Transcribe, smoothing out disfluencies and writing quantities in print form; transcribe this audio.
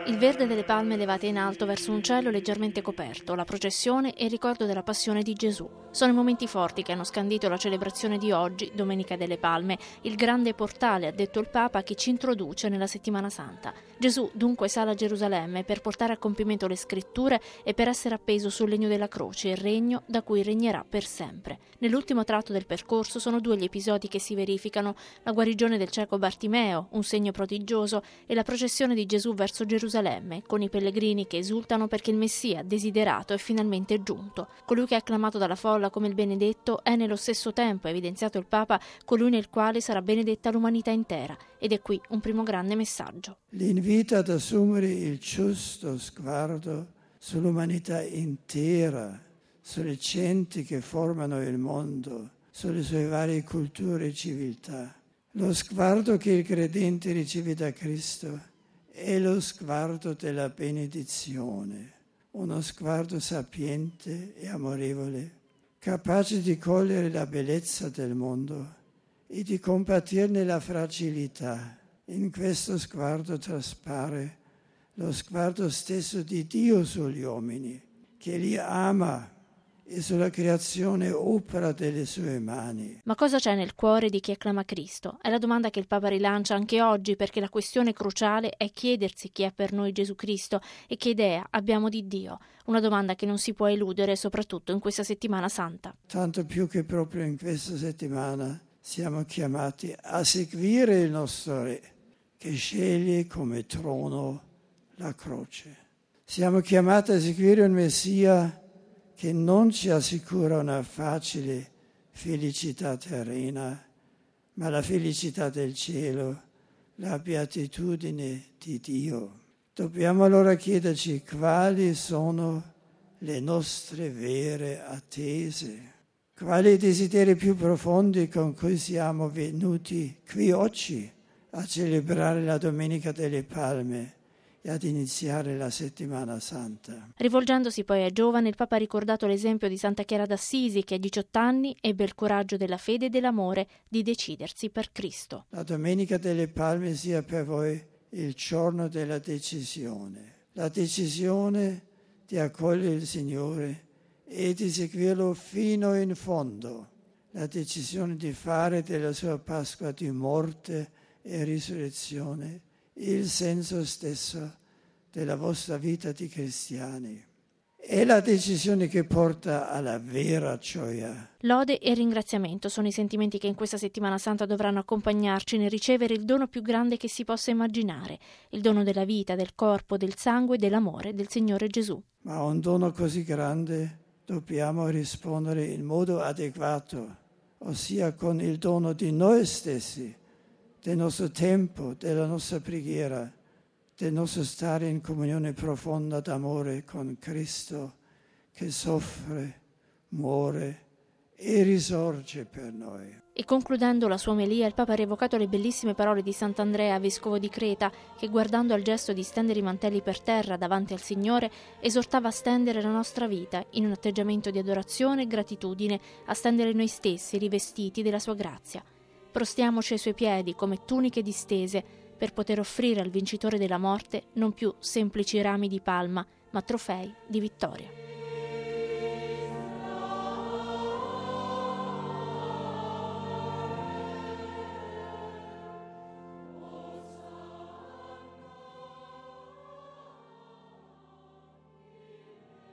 Il verde delle palme levate in alto verso un cielo leggermente coperto, la processione e il ricordo della passione di Gesù. Sono i momenti forti che hanno scandito la celebrazione di oggi, Domenica delle Palme, il grande portale, ha detto il Papa, che ci introduce nella Settimana Santa. Gesù dunque sale a Gerusalemme per portare a compimento le scritture e per essere appeso sul legno della croce, il regno da cui regnerà per sempre. Nell'ultimo tratto del percorso sono due gli episodi che si verificano: la guarigione del cieco Bartimeo, un segno prodigioso, e la processione di Gesù verso Gerusalemme, con i pellegrini che esultano perché il Messia desiderato è finalmente giunto. Colui che è acclamato dalla folla come il benedetto è nello stesso tempo, ha evidenziato il Papa, colui nel quale sarà benedetta l'umanità intera. Ed è qui un primo grande messaggio. L'invito ad assumere il giusto sguardo sull'umanità intera, sulle genti che formano il mondo, sulle sue varie culture e civiltà. Lo sguardo che il credente riceve da Cristo è lo sguardo della benedizione, uno sguardo sapiente e amorevole, capace di cogliere la bellezza del mondo e di compatirne la fragilità. In questo sguardo traspare lo sguardo stesso di Dio sugli uomini, che li ama e sulla creazione opera delle sue mani. Ma cosa c'è nel cuore di chi acclama Cristo? È la domanda che il Papa rilancia anche oggi, perché la questione cruciale è chiedersi chi è per noi Gesù Cristo e che idea abbiamo di Dio. Una domanda che non si può eludere, soprattutto in questa Settimana Santa. Tanto più che proprio in questa settimana siamo chiamati a seguire il nostro Re, che sceglie come trono la croce. Siamo chiamati a seguire un Messia che non ci assicura una facile felicità terrena, ma la felicità del cielo, la beatitudine di Dio. Dobbiamo allora chiederci quali sono le nostre vere attese, quali i desideri più profondi con cui siamo venuti qui oggi a celebrare la Domenica delle Palme e ad iniziare la Settimana Santa. Rivolgendosi poi ai giovani, il Papa ha ricordato l'esempio di Santa Chiara d'Assisi, che a 18 anni ebbe il coraggio della fede e dell'amore di decidersi per Cristo. La Domenica delle Palme sia per voi il giorno della decisione, la decisione di accogliere il Signore e di seguirlo fino in fondo, la decisione di fare della sua Pasqua di morte e risurrezione il senso stesso della vostra vita di cristiani. È la decisione che porta alla vera gioia. Lode e ringraziamento sono i sentimenti che in questa Settimana Santa dovranno accompagnarci nel ricevere il dono più grande che si possa immaginare, il dono della vita, del corpo, del sangue e dell'amore del Signore Gesù. Ma a un dono così grande dobbiamo rispondere in modo adeguato, ossia con il dono di noi stessi, del nostro tempo, della nostra preghiera, del nostro stare in comunione profonda d'amore con Cristo, che soffre, muore e risorge per noi. E concludendo la sua omelia, il Papa ha rievocato le bellissime parole di Sant'Andrea, vescovo di Creta, che guardando al gesto di stendere i mantelli per terra davanti al Signore, esortava a stendere la nostra vita in un atteggiamento di adorazione e gratitudine, a stendere noi stessi rivestiti della sua grazia. Prostiamoci ai suoi piedi come tuniche distese per poter offrire al vincitore della morte non più semplici rami di palma, ma trofei di vittoria.